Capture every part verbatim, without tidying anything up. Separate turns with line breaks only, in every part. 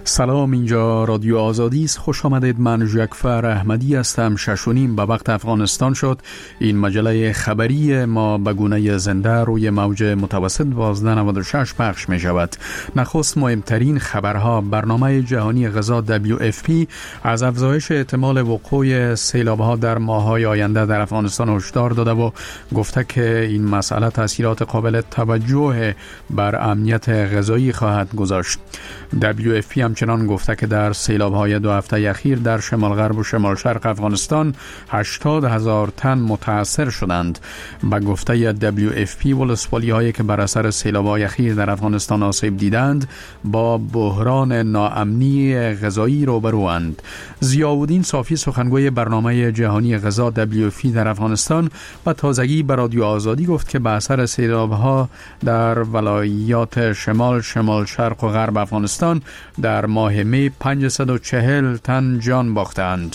سلام، اینجا رادیو آزادی است. خوش آمدید. من ژکفر احمدی هستم. شش و نیم به وقت افغانستان شد. این مجله خبری ما به گونه زنده روی موج متوسط دوازده نود و شش پخش می شود. نخست مهمترین خبرها: برنامه جهانی غذا دبلیو اف پی از افزایش احتمال وقوع سیلاب‌ها در ماه‌های آینده در افغانستان هشدار داده و گفته که این مسئله تاثیرات قابل توجه بر امنیت غذایی خواهد گذاشت. دبلیو اف پی همچنان گفته که در سیلاب‌های دو هفته اخیر در شمال غرب و شمال شرق افغانستان هشتاد هزار تن متاثر شدند. با گفته دبلیو اف پی، ولسوالی‌هایی که بر اثر سیلاب‌های اخیر در افغانستان آسیب دیدند با بحران ناامنی غذایی روبروند. ضیاءالدین صافی، سخنگوی برنامه جهانی غذا دبلیو اف پی در افغانستان، با تازگی به رادیو آزادی گفت که به اثر سیلاب‌ها در ولایات شمال، شمال شرق و غرب افغانستان در ماه می پانصد و چهل تن جان باختند.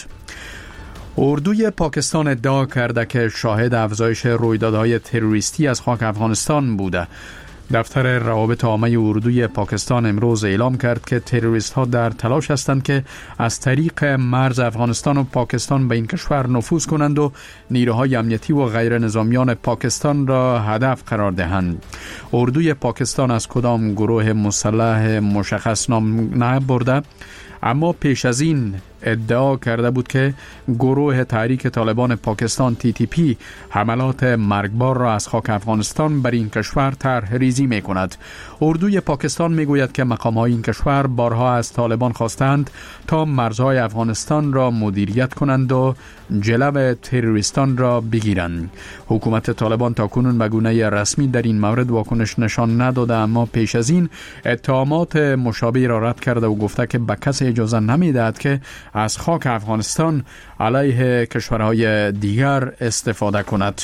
اردوی پاکستان ادعا کرده که شاهد افزایش رویدادهای تروریستی از خاک افغانستان بوده. دفتر روابط عامه اردوی پاکستان امروز اعلام کرد که تروریست ها در تلاش هستند که از طریق مرز افغانستان و پاکستان به این کشور نفوذ کنند و نیروهای امنیتی و غیر نظامیان پاکستان را هدف قرار دهند. اردوی پاکستان از کدام گروه مسلح مشخص نام نبرده، اما پیش از این ادعا کرده بود که گروه تحریک طالبان پاکستان تی تی پی حملات مرگبار را از خاک افغانستان بر این کشور طرح ریزی می کند. اردوی پاکستان می گوید که مقام‌های این کشور بارها از طالبان خواستند تا مرزهای افغانستان را مدیریت کنند و جلو تروریستان را بگیرند. حکومت طالبان تاکنون به گونه رسمی در این مورد واکنش نشان نداده، اما پیش از این اتهامات مشابه را رد کرده و گفته که به کسی اجازه نمی‌دهد که از خاک افغانستان علیه کشورهای دیگر استفاده کند.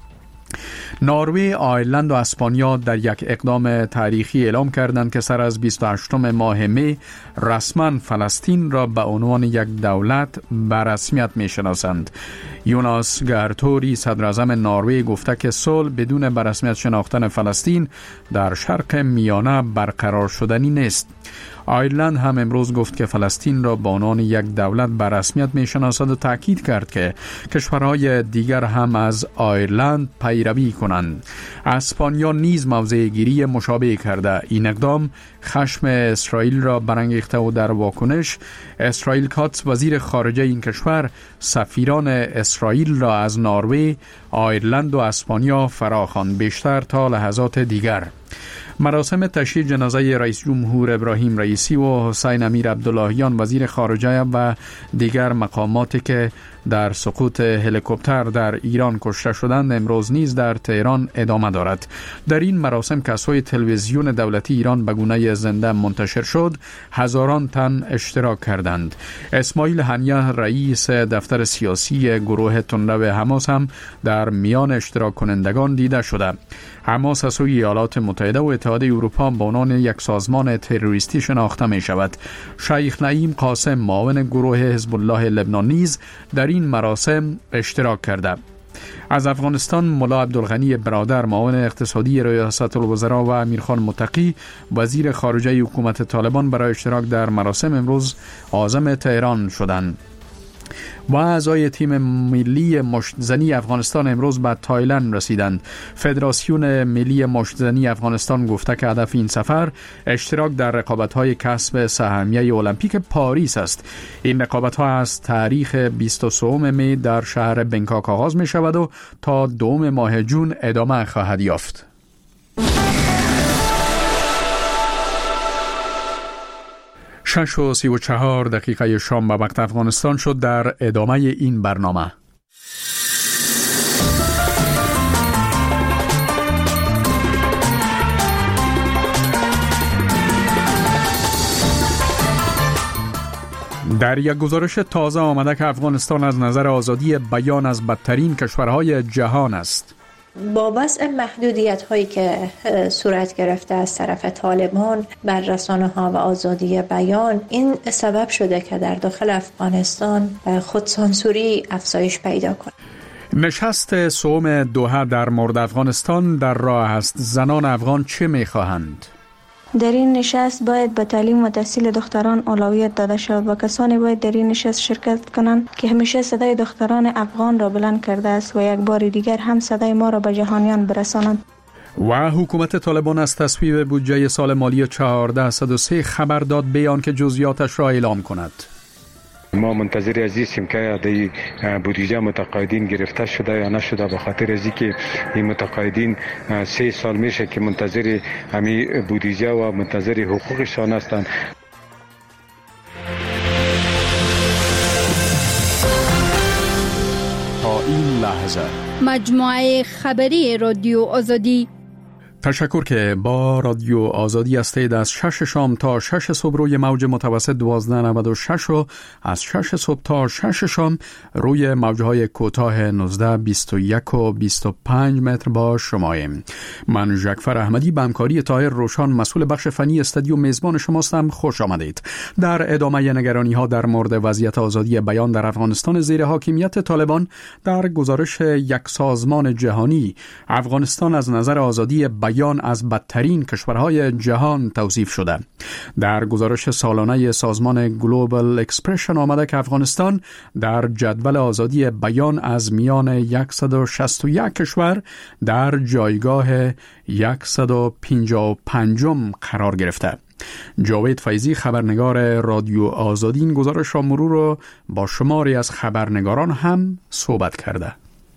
نروژ، آیرلند و اسپانیا در یک اقدام تاریخی اعلام کردند که سر از بیست و هشتم ماه می رسما فلسطین را به عنوان یک دولت به رسمیت می‌شناسند. یوناس گارتوری، صدر اعظم نروژ، گفته که صلح بدون به رسمیت شناختن فلسطین در شرق میانه برقرار شدنی نیست. آیرلند هم امروز گفت که فلسطین را به عنوان یک دولت به رسمیت می‌شناسد و تاکید کرد که کشورهای دیگر هم از آیرلند پیروی کنند. اسپانیا نیز موضع گیری مشابه کرده. این اقدام خشم اسرائیل را برانگیخته و در واکنش اسرائیل کاتس، وزیر خارجه این کشور، سفیران اسرائیل را از نروژ، آیرلند و اسپانیا فراخواند. بیشتر تا لحظات دیگر مراسم تشییع جنازه رئیس جمهور ابراهیم رئیسی و حسین امیر عبداللهیان، وزیر خارجه، و دیگر مقاماتی که در سقوط هلیکوپتر در ایران کشته شدند امروز نیز در تهران ادامه دارد. در این مراسم که از سوی تلویزیون دولتی ایران به گونه زنده منتشر شد، هزاران تن اشتراک کردند. اسماعیل هنیه، رئیس دفتر سیاسی گروه تندرو حماس، هم در میان اشتراک کنندگان دیده شده. حماس از سوی ایالات متحده و اتحادیه اروپا به عنوان یک سازمان تروریستی شناخته می شود. شیخ نعیم قاسم، معاون گروه حزب الله لبنان، نیز در این مراسم اشتراک کرده. از افغانستان ملا عبدالغنی برادر، معاون اقتصادی ریاست الوزراء، و امیرخان متقی، وزیر خارجه حکومت طالبان، برای اشتراک در مراسم امروز عازم تهران شدند. و اعضای تیم ملی مشت‌زنی افغانستان امروز به تایلند رسیدند. فدراسیون ملی مشت‌زنی افغانستان گفته که هدف این سفر اشتراک در رقابت‌های کسب سهمیه المپیک پاریس است. این رقابت‌ها از تاریخ بیست و سه می در شهر بنکاک آغاز می‌شود و تا دوم ماه جون ادامه خواهد یافت. شش و سی و چهار دقیقه شام به وقت افغانستان شد. در ادامه این برنامه در یک گزارش تازه آمده که افغانستان از نظر آزادی بیان از بدترین کشورهای جهان است.
با وضع محدودیت هایی که صورت گرفته از طرف طالبان بر رسانه ها و آزادی بیان، این سبب شده که در داخل افغانستان خودسانسوری افزایش پیدا کنه.
نشست سوم دوحه در مورد افغانستان در راه است. زنان افغان چه می‌خواهند؟
در این نشست باید به تعلیم و تحصیل دختران اولویت داده شود و کسانی باید در این نشست شرکت کنند که همیشه صدای دختران افغان را بلند کرده است و یک بار دیگر هم صدای ما را به جهانیان برسانند.
و حکومت طالبان از تصویب بودجه سال مالی چهارصد و سه خبر داد بیان که جزئیاتش را اعلام کند.
ما منتظر از هستیم که دی بودجه متقاعدین گرفته شده یا نشده، به خاطر از اینکه این متقاعدین سه سال میشه که منتظر همین بودجه و منتظر حقوقشان هستند.
تا این لحظه
مجموعه خبری رادیو آزادی.
تشکر که با رادیو آزادی هستید. از شش شام تا شش صبح روی موج متوسط دوازده نود و شش و از شش صبح تا شش شام روی موجهای کوتاه نوزده بیست و یک و بیست و پنج متر با شماییم. من ژکفر احمدی به همکاری طاهر روشان مسئول بخش فنی استودیو میزبان شماستم. خوش آمدید. در ادامه نگرانی ها در مورد وضعیت آزادی بیان در افغانستان زیر حاکمیت طالبان، در گزارش یک سازمان جهانی افغانستان از نظر آزادی بیان از بدترین کشورهای جهان توصیف شده. در گزارش سالانه سازمان گلوبال اکسپرشن آمده که افغانستان در جدول آزادی بیان از میان صد و شصت و یک کشور در جایگاه صد و پنجاه و پنجم قرار گرفته. جاوید فیضی خبرنگار رادیو آزادی این گزارش را مرور رو با شماری از خبرنگاران هم صحبت کرده.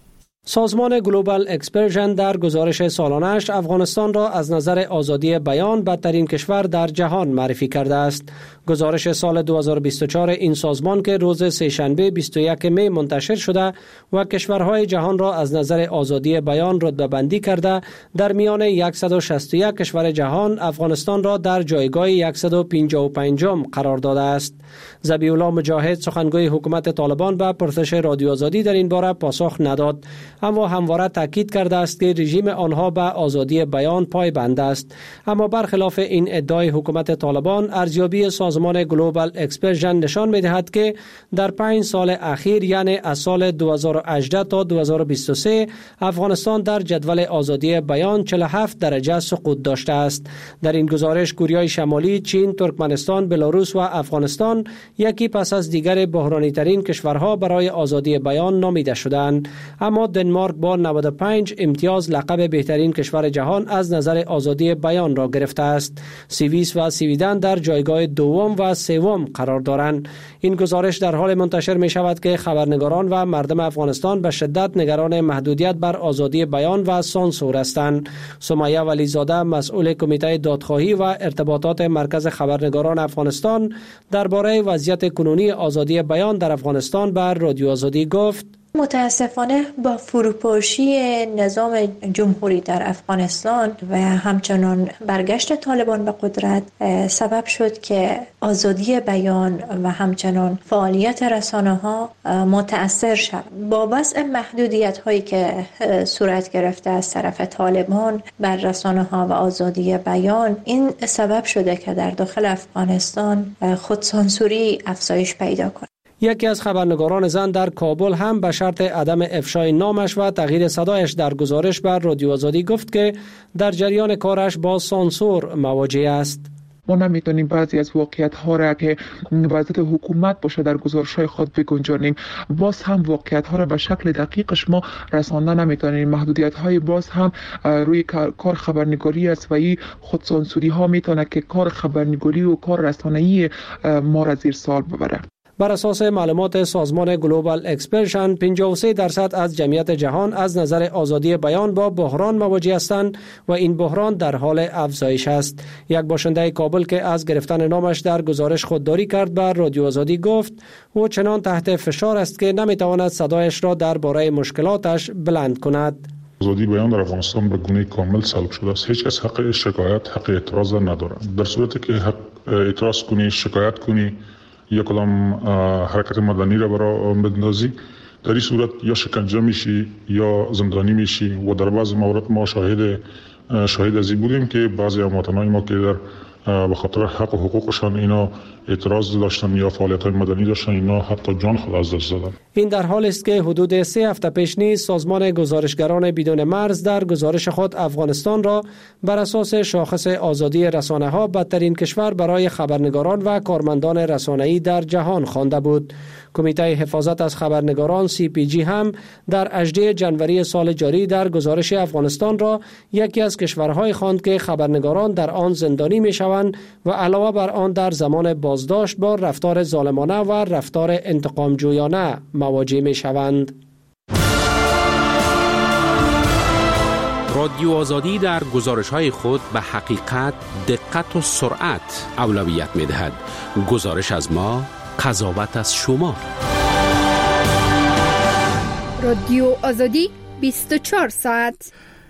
سازمان گلوبال اکسپرشن در گزارش سالانه‌اش افغانستان را از نظر آزادی بیان بدترین کشور در جهان معرفی کرده است. گزارش سال دو هزار و بیست و چهار این سازمان که روز سه‌شنبه بیست و یک می منتشر شده و کشورهای جهان را از نظر آزادی بیان رتبه بندی کرده، در میان صد و شصت و یک کشور جهان افغانستان را در جایگاه صد و پنجاه و پنجم قرار داده است. ذبیح الله مجاهد سخنگوی حکومت طالبان به پرسش رادیو آزادی در این باره پاسخ نداد، اما همواره تاکید کرده است که رژیم آنها به آزادی بیان پایبند است. اما برخلاف این ادعای حکومت طالبان، ارزیابی سازمان گلوبال اکسپرشن نشان می‌دهد که در پنج سال اخیر، یعنی از سال دو هزار و هجده تا دو هزار و بیست و سه، افغانستان در جدول آزادی بیان چهل و هفت درجه سقوط داشته است. در این گزارش کره شمالی، چین، ترکمنستان، بلاروس و افغانستان یکی پس از دیگر بحرانی ترین کشورها برای آزادی بیان نامیده شدند. اما دنمارک با نود و پنج امتیاز لقب بهترین کشور جهان از نظر آزادی بیان را گرفته است. سوئیس و سویدن در جایگاه دوم و سوم قرار دارند. این گزارش در حال منتشر می شود که خبرنگاران و مردم افغانستان به شدت نگران محدودیت بر آزادی بیان و سانسور هستند. سمیه ولیزاده، مسئول کمیته دادخواهی و ارتباطات مرکز خبرنگاران افغانستان، درباره وضعیت کنونی آزادی بیان در افغانستان به رادیو آزادی گفت:
متاسفانه با فروپاشی نظام جمهوری در افغانستان و همچنان برگشت طالبان به قدرت سبب شد که آزادی بیان و همچنان فعالیت رسانه‌ها متأثر شد. با وضع محدودیت هایی که صورت گرفته از طرف طالبان بر رسانه‌ها و آزادی بیان، این سبب شده که در داخل افغانستان خودسانسوری افزایش پیدا کنه.
یکی از خبرنگاران زن در کابل هم به شرط عدم افشای نامش و تغییر صدایش در گزارش بر رادیو آزادی گفت که در جریان کارش با سانسور مواجه است.
ما نمیتونیم بعضی از واقعیت ها را که وضعیت حکومت باشه در گزارش های خود بگنجانیم. باز هم واقعیت ها را به شکل دقیقش ما رسانده نمیتونیم. محدودیت های باز هم روی کار خبرنگاری است و این خودسانسوری ها میتونه که کار خبرنگاری و کار رسانه‌ای ما را زیر سوال ببره.
بر اساس معلومات سازمان گلوبال اکسپرشن، پنجاه و سه درصد از جمعیت جهان از نظر آزادی بیان با بحران مواجه هستند و این بحران در حال افزایش است. یک باشنده کابل که از گرفتن نامش در گزارش خودداری کرد بر رادیو آزادی گفت او چنان تحت فشار است که نمیتواند صدایش را درباره مشکلاتش بلند کند.
آزادی بیان در افغانستان به گونه کامل سلب شده است. هیچ کس حق شکایت، حق اعتراض ندارد. در صورتی که حق اعتراض کنی، شکایت کنی یا کدام حرکت مدنی را برای بندازی، در این صورت یا شکنجه میشی یا زندانی میشی و در بعض موارد ما شاهد شاهد از این بودیم که بعضی هموطنان ما که در به خاطر حق و حقوقشان اینا اعتراض داشتن یا فعالیت‌های مدنی داشتن، اینا حتی جان خود از دست دادن.
این در حالی است که حدود سه هفته پیش نیز سازمان گزارشگران بدون مرز در گزارش خود افغانستان را بر اساس شاخص آزادی رسانه‌ها بدترین کشور برای خبرنگاران و کارمندان رسانه‌ای در جهان خوانده بود. کمیته حفاظت از خبرنگاران سی پی جی هم در هجدهم ژانویه سال جاری در گزارش افغانستان را یکی از کشورهای خواند که خبرنگاران در آن زندانی می‌شوند و علاوه بر آن در زمان بازداشت با رفتار ظالمانه و رفتار انتقام جویانه مواجه می‌شوند.
رادیو آزادی در گزارش‌های خود به حقیقت، دقت و سرعت اولویت می‌دهد. گزارش از ما، قضاوت از شما.
رادیو آزادی بیست و چهار ساعت.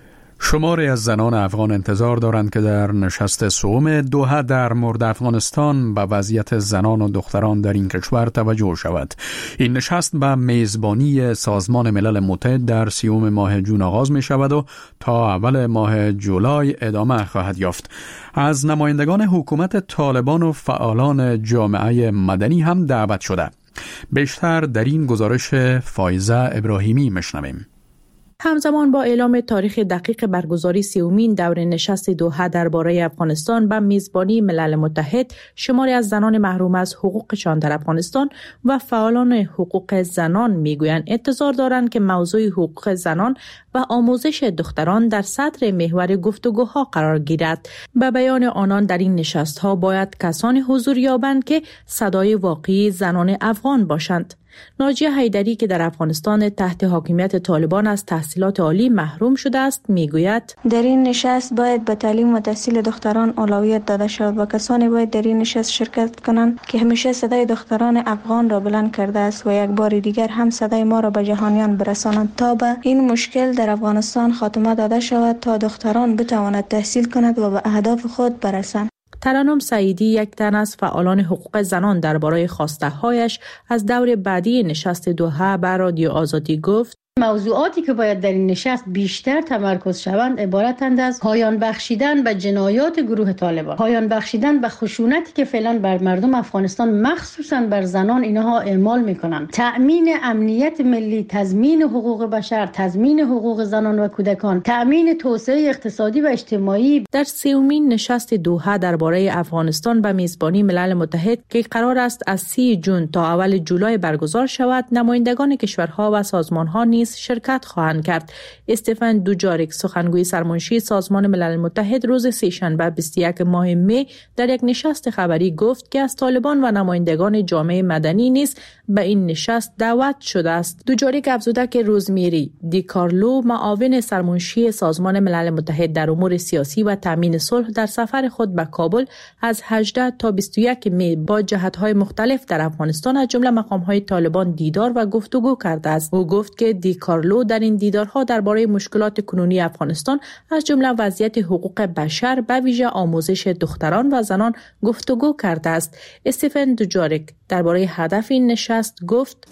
شماری از زنان افغان انتظار دارند که در نشست سوم دوحه در مورد افغانستان به وضعیت زنان و دختران در این کشور توجه شود. این نشست به میزبانی سازمان ملل متحد در سیوم ماه جون آغاز می شود و تا اول ماه جولای ادامه خواهد یافت. از نمایندگان حکومت طالبان و فعالان جامعه مدنی هم دعوت شده. بیشتر در این گزارش فایزه ابراهیمی مشنویم.
همزمان با اعلام تاریخ دقیق برگزاری سیومین دور نشست دوحه درباره افغانستان به میزبانی ملل متحد، شماری از زنان محروم از حقوقشان در افغانستان و فعالان حقوق زنان میگویند انتظار دارند که موضوع حقوق زنان و آموزش دختران در صدر محور گفتگوها قرار گیرد. به بیان آنان در این نشست‌ها باید کسانی حضور یابند که صدای واقعی زنان افغان باشند. ناجیه حیدری که در افغانستان تحت حاکمیت طالبان از تحصیلات عالی محروم شده است میگوید
در این نشست باید به تعلیم و تحصیل دختران اولویت داده شود و کسانی باید در این نشست شرکت کنند که همیشه صدای دختران افغان را بلند کرده است و یک بار دیگر هم صدای ما را به جهانیان برسانند تا به این مشکل در افغانستان خاتمه داده شود تا دختران بتواند تحصیل کند و به اهداف خود برسند.
ترنم سعیدی یک تن از فعالان حقوق زنان درباره خواسته هایش از دور بعدی نشست دوحه به رادیو آزادی گفت
موضوعاتی که باید در این نشست بیشتر تمرکز شوند عبارتند از پایان بخشیدن به جنایات گروه طالبان، پایان بخشیدن به خشونتی که فعلا بر مردم افغانستان مخصوصا بر زنان اینها اعمال میکنند، تأمین امنیت ملی، تضمین حقوق بشر، تضمین حقوق زنان و کودکان، تأمین توسعه اقتصادی و اجتماعی.
در سومین نشست دوحه درباره افغانستان به میزبانی ملل متحد که قرار است از سی جون تا اول جولای برگزار شود، نمایندگان کشورها و سازمانها نیز شرکت خواهند کرد. استفن دوجاریک سخنگوی سرمنشی سازمان ملل متحد روز سه‌شنبه بیست و یکم ماه می در یک نشست خبری گفت که از طالبان و نمایندگان جامعه مدنی نیز به این نشست دعوت شده است. دوجاریک افزوده که روزمیری دی کارلو معاون سرمنشی سازمان ملل متحد در امور سیاسی و تامین صلح در سفر خود به کابل از هجده تا بیست و یک می با جهت‌های مختلف در افغانستان از جمله مقام‌های طالبان دیدار و گفتگو کرده است. او گفت که دی کارلو در این دیدارها درباره مشکلات کنونی افغانستان از جمله وضعیت حقوق بشر به ویژه آموزش دختران و زنان گفتگو کرده است. استفن دوجاریک درباره هدف این نشست گفت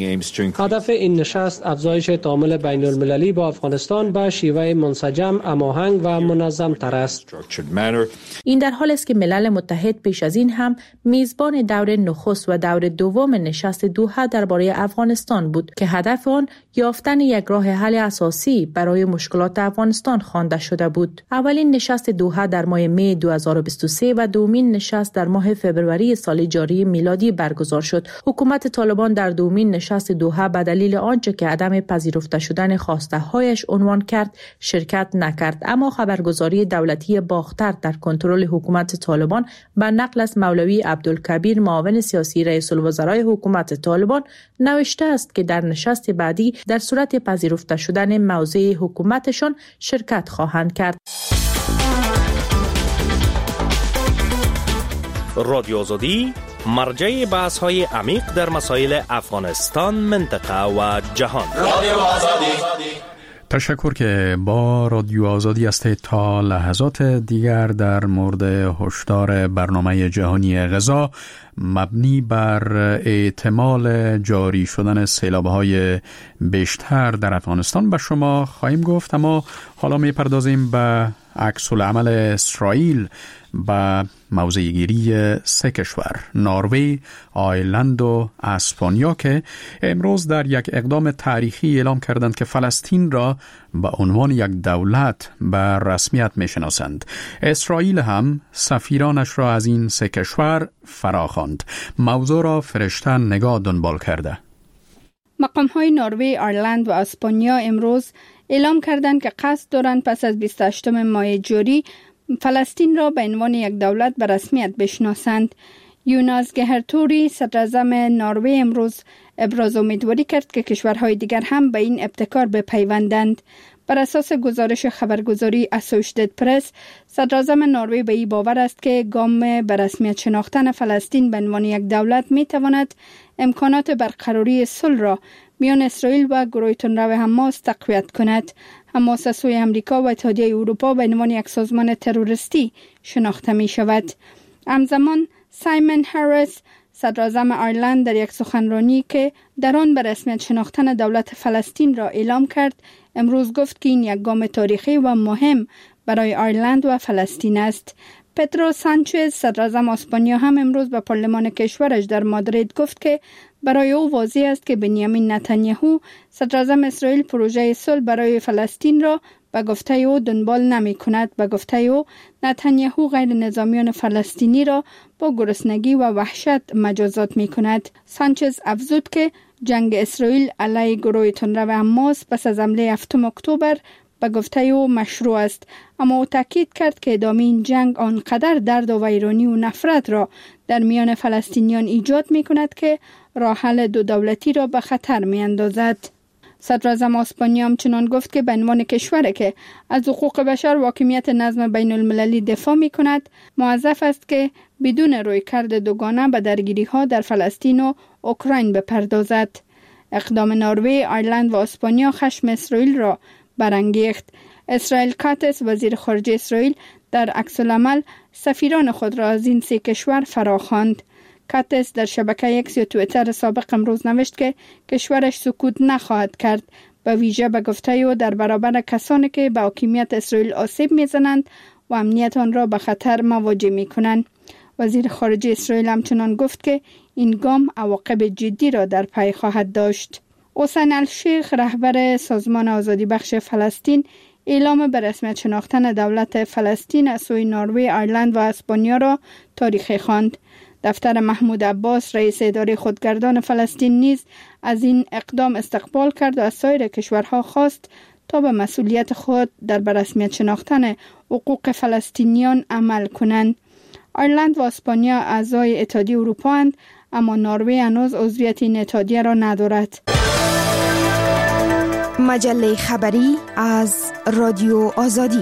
هدف این نشست افزایش تعامل بین المللی با افغانستان به شیوه منسجم، هماهنگ و منظم تر است.
این در حال است که ملل متحد پیش از این هم میزبان دور نخست و دور دوم نشست دوحه درباره افغانستان بود که هدف آن یافتن یک راه حل اساسی برای مشکلات افغانستان خوانده شده بود. اولین نشست دوحه در ماه می دو هزار و بیست و سه و دومین نشست در ماه فوریه سال جاری میلادی برگزار شد. حکومت طالبان در دومین نشست دوحه به دلیل آنچه که عدم پذیرفته شدن خواسته هایش عنوان کرد شرکت نکرد، اما خبرگزاری دولتی باختر در کنترل حکومت طالبان به نقل از مولوی عبدالکبیر معاون سیاسی رئیس الوزرای حکومت طالبان نوشته است که در نشست بعدی در صورت پذیرفته شدن موضع حکومتشان شرکت خواهند کرد.
رادیو آزادی مرجع بحث های عمیق در مسائل افغانستان، منطقه و جهان. رادیو آزادی.
تشکر که با رادیو آزادی هستید. تا لحظات دیگر در مورد هشدار برنامه جهانی غذا مبنی بر احتمال جاری شدن سیلاب‌های بیشتر در افغانستان به شما خواهیم گفت، اما حالا می‌پردازیم به عکس العمل اسرائیل به موضع‌گیری سه کشور نروژ، آیرلند و اسپانیا که امروز در یک اقدام تاریخی اعلام کردند که فلسطین را به عنوان یک دولت به رسمیت می‌شناسند. اسرائیل هم سفیرانش را از این سه کشور فراخواند. موضوع را فرشته نگاه دنبال کرده.
مقام‌های نروژ، آیرلند و اسپانیا امروز اعلام کردند که قصد دارند پس از بیست و هشتم ماه جاری فلسطین را به عنوان یک دولت به رسمیت بشناسند. یوناس گهرتوری صدر اعظم نروژ امروز ابراز امیدواری کرد که کشورهای دیگر هم به این ابتکار بپیوندند. بر اساس گزارش خبرگزاری اسوشییتد پرس، صدر اعظم نروژ به این باور است که گام به رسمیت شناختن فلسطین به عنوان یک دولت می تواند امکانات برقراری صلح را میان اسرائیل و گروه تندرو حماس تقویت کند. حماس از سوی امریکا و اتحادیه اروپا به عنوان یک سازمان تروریستی شناخته می شود. همزمان سایمون هریس صدر اعظم آیرلند در یک سخنرانی که در آن به رسمیت شناختن دولت فلسطین را اعلام کرد، امروز گفت که این یک گام تاریخی و مهم برای آیرلند و فلسطین است. پدرو سانچز صدر اعظم اسپانیا هم امروز به پارلمان کشورش در مادرید گفت که برای او واضح است که بنیامین نتانیاهو صدر اعظم اسرائیل پروژه صلح برای فلسطین را به گفته او دنبال نمی کند. به گفته او نتانیاهو غیر نظامیان فلسطینی را با گرسنگی و وحشت مجازات می کند. سانچز افزود که جنگ اسرائیل علیه گروه تندرو حماس پس از حمله هفتم اکتبر به گفته او مشروع است، اما او تاکید کرد که ادامه این جنگ آنقدر درد و ویرانی و نفرت را در میان فلسطینیان ایجاد می کند که راه حل دو دولتی را به خطر می اندازد. صدر اعظم اسپانیا همچنان گفت که به عنوان کشوری که از حقوق بشر و حاکمیت نظم بین المللی دفاع می کند، موظف است که بدون رویکرد دوگانه به درگیری ها در فلسطین و اوکراین بپردازد. اقدام نروژ، آیرلند و اسپانیا خشم اسرائیل را برانگیخت. اسرائیل کاتس وزیر خارجه اسرائیل در عکس العمل سفیران خود را از این سه کشور فراخواند. کاتس در شبکه اکس یا توییتر سابق امروز نوشت که کشورش سکوت نخواهد کرد، به ویژه به گفته او در برابر کسانی که به حاکمیت اسرائیل آسیب میزنند و امنیت آن را به خطر مواجه می کنند. وزیر خارجه اسرائیل همچنان گفت که این گام عواقب جدی را در پی خواهد داشت. حسین الشیخ رهبر سازمان آزادی بخش فلسطین اعلام به رسمیت شناختن دولت فلسطین از سوی نروژ، آیرلند و اسپانیا را تاریخی خواند. دفتر محمود عباس رئیس اداره خودگردان فلسطین نیز از این اقدام استقبال کرد و از سایر کشورها خواست تا به مسئولیت خود در به رسمیت شناختن حقوق فلسطینیان عمل کنند. آیرلند و اسپانیا اعضای اتحادیه اروپا اند، اما نروژ هنوز عضویت این اتحادیه را ندارد.
مجله خبری از رادیو آزادی.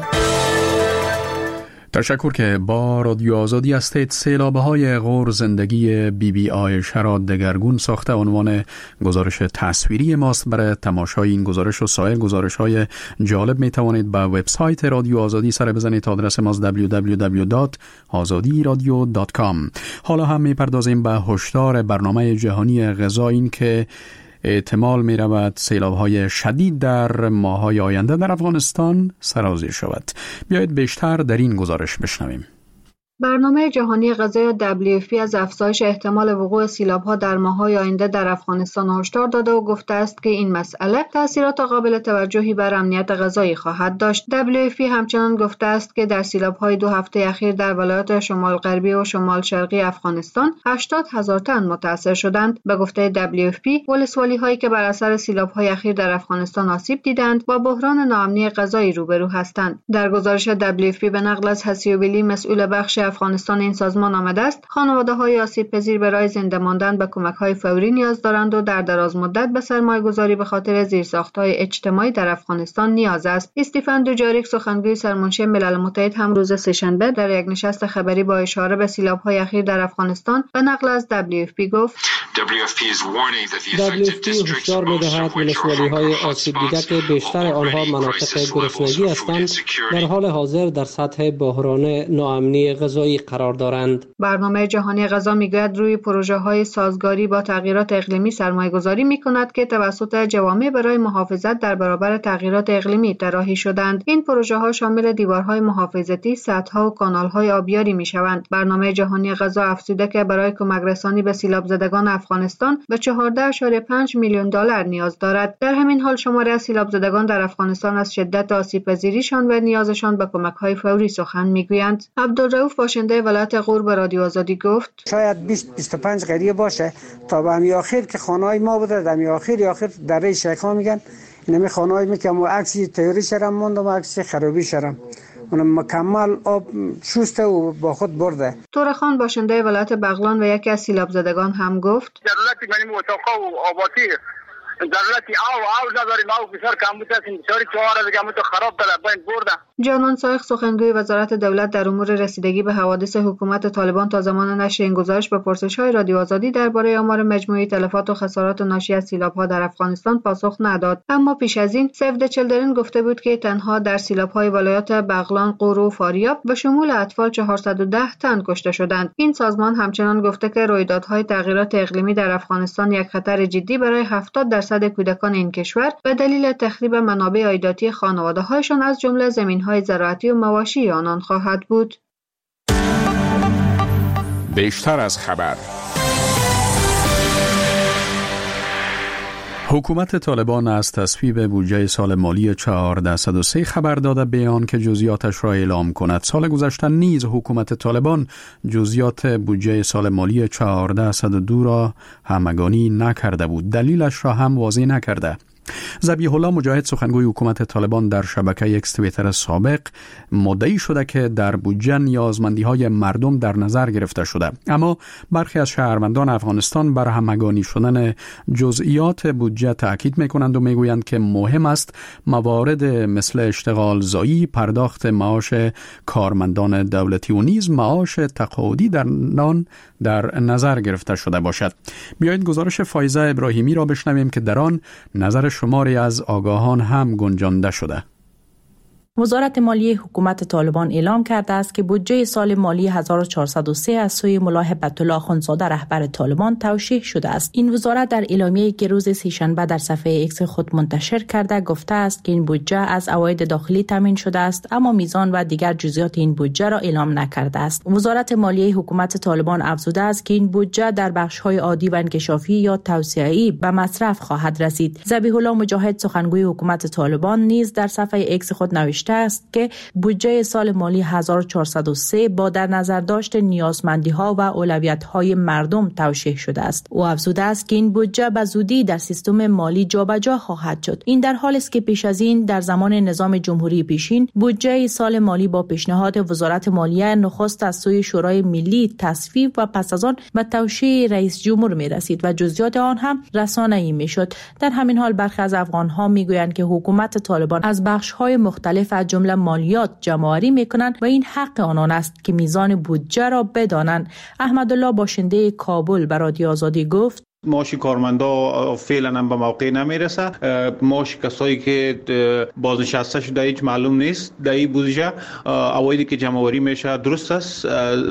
تشکر که با رادیو آزادی هستید. سیلابه های غور زندگی بی بی عایشه را دگرگون ساخته عنوان گزارش تصویری ماست. برای تماشای این گزارش و سایر گزارش های جالب می توانید به وبسایت رادیو آزادی سر بزنید. آدرس ماست دبلیو دبلیو دبلیو دات آزادی رادیو دات کام. حالا هم می پردازیم به هشدار برنامه جهانی غذا، این که احتمال می رود سیلاب‌های شدید در ماه‌های آینده در افغانستان سرازیر شود. بیایید بیشتر در این گزارش بشنویم.
برنامه جهانی غذا دبلیو اف پی از افزایش احتمال وقوع سیلاب‌ها در ماه‌های آینده در افغانستان هشدار داده و گفته است که این مسئله تأثیرات قابل توجهی بر امنیت غذایی خواهد داشت. دبلیو اف پی همچنان گفته است که در سیلاب‌های دو هفته اخیر در ولایات شمال غربی و شمال شرقی افغانستان هشتاد هزار تن متاثر شدند. به گفته دبلیو اف پی، ولسوالی‌هایی که بر اثر سیلاب‌های اخیر در افغانستان آسیب دیدند با بحران ناامنی غذایی روبرو هستند. در گزارش دبلیو اف پی به نقل از حسیوبیلی مسئول بخش افغانستان این سازمان آمده است خانواده‌های آسیب پذیر برای زنده ماندن به کمک‌های فوری نیاز دارند و در دراز مدت به سرمایه‌گذاری به خاطر زیرساخت‌های اجتماعی در افغانستان نیاز است. استیفن دوجاریک سخنگوی سرمنشی ملل متحد هم روز سه‌شنبه در یک نشست خبری با اشاره به سیلاب‌های اخیر در افغانستان به نقل از دبلیو اف پی گفت
دبلیو اف پی هشدار می‌دهد ولسوالی‌های آسیب دیده که بیشتر آنها مناطق گرسنگی هستند در حال حاضر در سطح بحران ناامنی غذایی غذایی قرار دارند.
برنامه جهانی غذا میگوید روی پروژه های سازگاری با تغییرات اقلیمی سرمایه گذاری می کند که توسط جوامع برای محافظت در برابر تغییرات اقلیمی طراحی شدند. این پروژه ها شامل دیوارهای محافظتی، سدها و کانال‌های آبیاری می شوند. برنامه جهانی غذا افزوده که برای کمک رسانی به سیلاب زدگان افغانستان به چهارده اشاری پنج میلیون دلار نیاز دارد. در همین حال شماری از سیلاب زدگان در افغانستان از شدت آسیب پذیریشان و نیازشان به کمک‌های فوری سخن میگویند. عبدالرؤوف باشنده ولایت غور به رادیو آزادی گفت:
شاید بیست بیست و پنج قریه باشه تا به امی آخر که خانه‌های ما بوده، در امی آخر آخر دره شیخا میگن اینمی خانه‌های می که ما عکسی تئوری شرم موند و عکسی خرابی شرم اون مکمل آب شسته و با خود برده.
تورخان باشنده ولایت بغلان و یکی از سیلاب زدگان هم گفت:
ضرورت منی اتاقا و آباتی ضرورت آو آو نداریم، آو بسیار کم بوده، بسیاری چهار دیگه تو خراب داره باید برده.
جانان سایخ سخنگوی وزارت دولت در امور رسیدگی به حوادث حکومت طالبان تا زمان نشر این گزارش به پرسش‌های رادیو آزادی درباره آمار مجموعی تلفات و خسارات ناشی از سیلاب‌ها در افغانستان پاسخ نداد. اما پیش از این سیو د چیلدرن گفته بود که تنها در سیلاب‌های ولایات بغلان، غور و فاریاب به شمول اطفال چهارصد و ده تن کشته شدند. این سازمان همچنان گفته که رویدادهای تغییرات اقلیمی در افغانستان یک خطر جدی برای هفتاد درصد کودکان این کشور به دلیل تخریب منابع عایداتی خانواده‌هایشان از جمله زمین‌های زراعتی و مواشی آنان خواهد بود.
بیشتر از خبر.
حکومت طالبان از تصویب بودجه سال مالی چهارصد و سه خبر داده بیان که جزئیاتش را اعلام کند. سال گذشته نیز حکومت طالبان جزئیات بودجه سال مالی چهارصد و دو را همگانی نکرده بود. دلیلش را هم واضح نکرده. ذبیح الله مجاهد سخنگوی حکومت طالبان در شبکه اکس توییتر سابق مدعی شده که در بودجه نیازمندی‌های مردم در نظر گرفته شده، اما برخی از شهروندان افغانستان بر همگانی شدن جزئیات بودجه تاکید می‌کنند و می‌گویند که مهم است موارد مثل اشتغال زایی، پرداخت معاش کارمندان دولتی و نیز معاش تقاعدی در آن در نظر گرفته شده باشد. بیایید گزارش فایزه ابراهیمی را بشنویم که در آن نظر شماری از آگاهان هم گنجانده شده.
وزارت مالیه حکومت طالبان اعلام کرده است که بودجه سال مالی هزار و چهارصد و سه از سوی ملا هبت الله اخوندزاده رهبر طالبان توشیح شده است. این وزارت در اعلامیه‌ای که روز سه‌شنبه در صفحه ایکس خود منتشر کرده گفته است که این بودجه از عواید داخلی تامین شده است، اما میزان و دیگر جزئیات این بودجه را اعلام نکرده است. وزارت مالیه حکومت طالبان افزوده است که این بودجه در بخش‌های عادی و انکشافی یا توسعه‌ای به مصرف خواهد رسید. ذبیح الله مجاهد سخنگوی حکومت طالبان نیز در صفحه ایکس خود نوشته است که بودجه سال مالی هزار و چهارصد و سه با در نظر داشت نیازمندی‌ها و اولویت‌های مردم توشیح شده است. او افزوده است که این بودجه به زودی در سیستم مالی جابجا خواهد شد. این در حالی است که پیش از این در زمان نظام جمهوری پیشین بودجه سال مالی با پیشنهاد وزارت مالیه نخست از سوی شورای ملی تصویب و پس از آن به توشیح رئیس جمهور می رسید و جزئیات آن هم رسانه‌ای می شد. در همین حال برخی از افغان‌ها می گویند که حکومت طالبان از بخش‌های مختلف از جمله مالیات جمع‌آوری می‌کنند و این حق آنان است که میزان بودجه را بدانند. احمدالله باشنده کابل به رادیو آزادی گفت:
معاش کارمندا فعلا هم به موقع نمیرسه. معاش کسایی که بازنشسته شده هیچ معلوم نیست. در این بودجه عوایدی که جمع آوری میشه درست است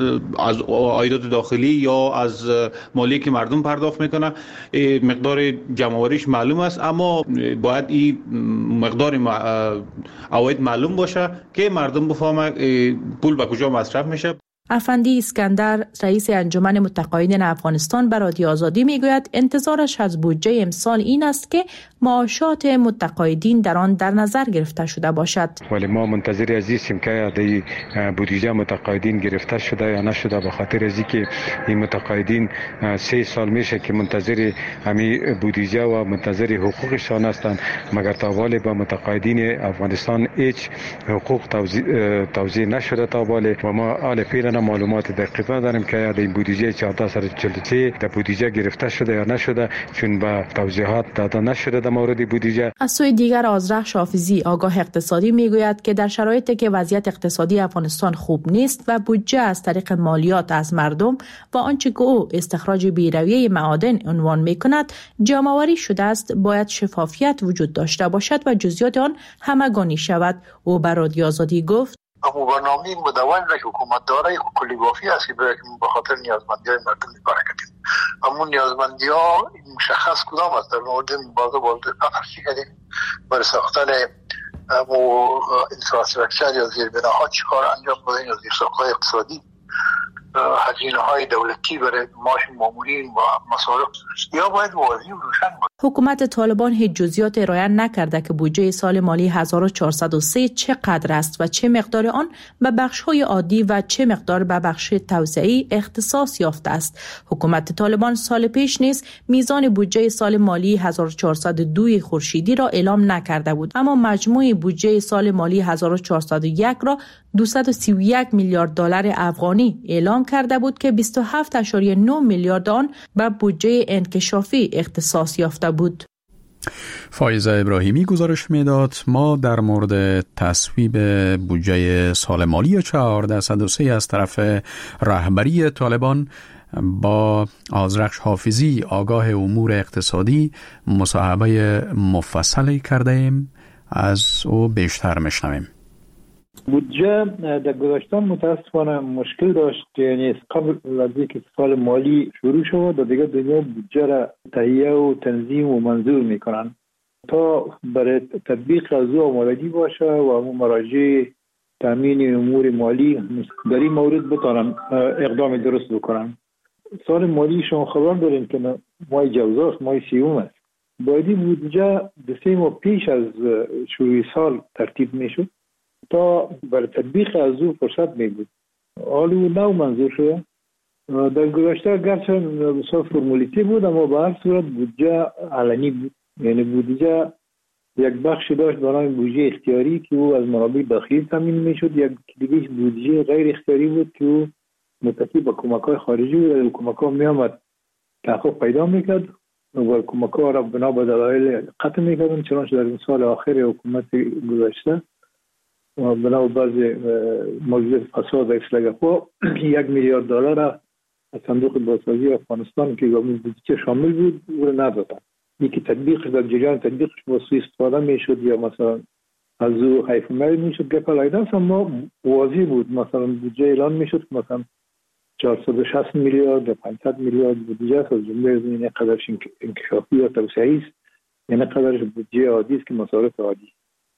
از عایدات داخلی یا از مالی که مردم پرداخت میکنه، مقدار جمع آوریش معلوم است، اما باید این مقدار عواید معلوم باشه که مردم بفهمه پول به کجا مصرف میشه.
افندی اسکندر رئیس انجمن متقاعدین افغانستان به رادیو آزادی میگوید انتظارش از بودجه امسال این است که معاشات متقاعدین در آن در نظر گرفته شده باشد.
ولی ما منتظر از هستیم که در بودجه متقاعدین گرفته شده یا نشده، به خاطر از اینکه این متقاعدین سه سال میشه که منتظر همین بودجه و منتظر حقوقشان هستند، مگر تا حالا با متقاعدین افغانستان هیچ حقوق توزیع نشده تا حالا و ما حال فعلا معلومات دقیقه داریم که این بودجه چهارصد و چهل و سه در بودجه گرفته شده یا نشده، چون به توضیحات داده نشده در مورد بودجه.
از سوی دیگر آذرخش حافظی آگاه اقتصادی میگوید که در شرایطی که وضعیت اقتصادی افغانستان خوب نیست و بودجه از طریق مالیات از مردم و آنچه که او استخراج بی‌رویه معادن عنوان میکند جمع‌آوری شده است، باید شفافیت وجود داشته باشد و جزئیات آن همگانی شود. او بر رادیو آزادی گفت:
اما برنامه مدون را که حکومت داره کلی بافی است که به خاطر نیازمندی های مردم کار کردیم. اما نیازمندی ها مشخص کدام است؟ در مورد مبارزه با فقر چی کردیم؟ برای ساختن اینفراستراکچر یا زیربناها چی کار انجام دادیم؟ یا زیرساخت‌های اقتصادی، هزینه های دولتی برای معاش مامورین و مصارف، یا باید واضح و روشن باشه.
حکومت طالبان هیچ جزئیات ارائه نکرده که بودجه سال مالی هزار و چهارصد و سه چقدر است و چه مقدار آن به بخش‌های عادی و چه مقدار به بخش توسعه‌ای اختصاص یافته است. حکومت طالبان سال پیش نیز میزان بودجه سال مالی هزار و چهارصد و دو خورشیدی را اعلام نکرده بود، اما مجموع بودجه سال مالی هزار و چهارصد و یک را دویست و سی و یک میلیارد دلار افغانی اعلام کرده بود که بیست و هفت ممیز نه میلیارد آن به بودجه انکشافی اختصاص یافته بود.
فایزه ابراهیمی گزارش میداد. ما در مورد تصویب بودجه سال مالی چهارصد و سه از طرف رهبری طالبان با آذرخش حافظی آگاه امور اقتصادی مصاحبه مفصلی کرده ایم. از او بیشتر میشنویم.
بودجه در گذشته متاسفانه مشکل داشت، یعنی قبل از اینکه سال مالی شروع شد دیگه دنیا بودجه را تهیه و تنظیم و منظور میکنن تا برای تطبیق از او آمادگی باشه و مراجع تامین امور مالی در این مورد بتونن اقدام درست بکنن. سال مالی شما خبر دارین که ماه جوزاست، ماه سیوم است. باید بودجه دو سه ماه پیش از شروع سال ترتیب میشد تا بر تطبیق از او فرصت می بود. حالا او نو منظور شده. در گذشته گرچه بسیار فرمولیتی بود اما به هر صورت بودجه علنی بود، یعنی بودجه یک بخش داشت به نام بودجه اختیاری که او از منابع داخلی تامین می شد، یک دیگه بودجه غیر اختیاری بود که او متکی به کمک های خارجی بود. از کمک ها می آمد تحقیق پیدا می کرد و کمک ها را بنا به دلایل قطع می کردن، چنانچه در این سال آخر حکومت گذشته و بنا به بعض موضوع فساد و اصلاح ها یک میلیارد دلار از صندوق بازسازی افغانستان که بودجه شامل بود او را ندادن. یکی تطبیقش در جریان تطبیقش با سوی استفاده میشد یا مثلا از او حیف میل میشد گپ علیحده است، اما واضح بود مثلا بودجه اعلان میشد که مثلا چهارصد و شصت میلیارد یا پانصد میلیارد بودجه است، از جمله این قدرش انکشافی یا توسعه‌ای است، یعنی قدرش بودجه عادی است که مصارف عادی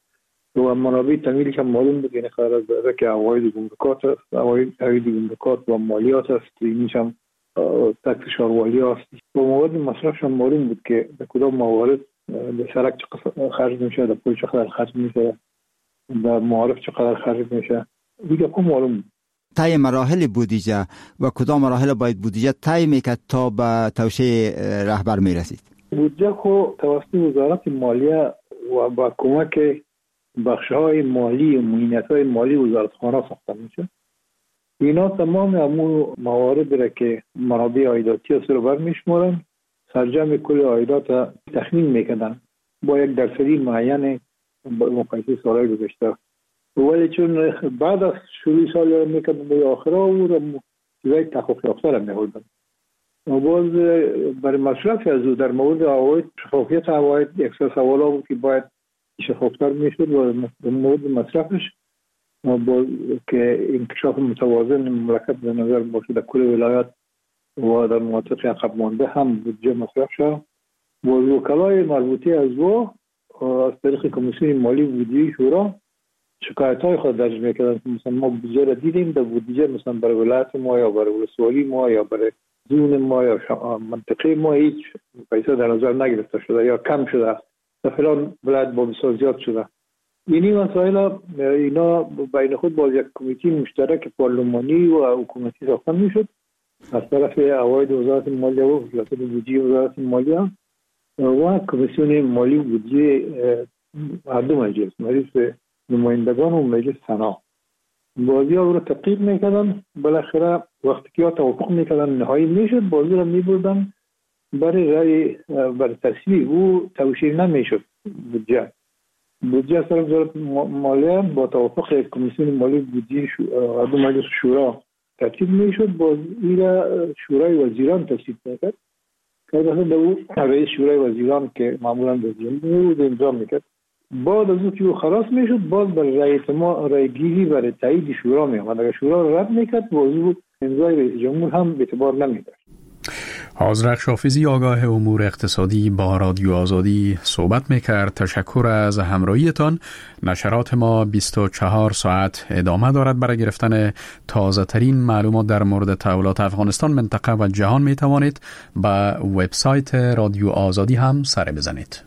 و منابع تامینی که معلوم بود، یعنی قرار داره که عواید گمرکات است، عواید گمرکات و مالیات است، اینیش هم تکس شاروایی است. و موارد مصرفش هم معلوم بود که به کدام موارد به سرک چقدر خرج میشه، در پول چقدر خرج میشه، در معارف چقدر خرج میشه، دیگه کم معلوم بود.
طی مراحل بودجه و کدام مراحل باید بودجه طی میکرد تا به توسعه رهبر میرسید؟
بودجه خو توسط وزارت مالیه و با کمک بخش‌های مالی و معینت‌های مالی وزارتخانه ساخته میشه. اینا تمام همون موارد را که منابع عایداتی است رو برمیشمارن، سرجم کل عایدات تخمین میکنن با یک درصدی معین مقایسه سالهای گذشته. ولی چون بعد از شروع سال میکنن به آخر او را چیزای تحقیق یافته را می‌آوردن. باز برای مصرف از او در مورد عواید شفافیت عواید اکثر سوالا بود که باید شفافتر میشد و در مورد مصرفش با که انکشاف متوازن مملکت به نظر باشه در کل ولایت و در مناطق عقب مانده هم بودجه مصرف شد و وکلای مربوطه از او از طریق کمیسیون مالی بودجه شورا شکایت های خود درج میکردن که مثلا ما بودجه را دیدیم، در بودجه مثلا برای ولایت ما یا برای ولسوالی ما یا برای زون ما یا منطقه ما هیچ پیسه در نظر نگرفته شده یا کم شده، در فلان ولایت با بسیار زیاد شده. اینی مسائل اینا بین خود با یک کمیته مشترک پارلمانی و حکومتی ساخته میشد از طرف عواید وزارت مالیه و وزارت بودجه وزارت مالیه و کمیسیون مالی بودجه هر دو مجلس، مجلس نمایندگان و مجلس سنا. بازی ها رو تحقیق میکردن، بالاخره وقتی که توافق میکردن نهایی میشد، بازی رو میبردن برای رای برای تصویب او توشیح نمیشد. بودجه بودجه از طرف وزارت مالیه با توافق کمیسیون مالی بودجه هر دو مجلس شورا ترتیب میشد، بازی را شورای وزیران تصویب میکرد که مثلا او رئیس شورای وزیران که معمولا در جمهور امضا میکرد بعد از اینکه او خلاص میشد باز بر رئیس ما رای گیری برای تایید شورا می آمد. اگر شورا رد میکرد موضوع امضای رئیس جمهور هم به اعتبار نمیداشت.
آذرخش حافظی آگاه امور اقتصادی با رادیو آزادی صحبت میکرد. تشکر از همراهیتان. نشرات ما بیست و چهار ساعت ادامه دارد. برای گرفتن تازه ترین معلومات در مورد تحولات افغانستان، منطقه و جهان میتوانید به وبسایت رادیو آزادی هم سر بزنید.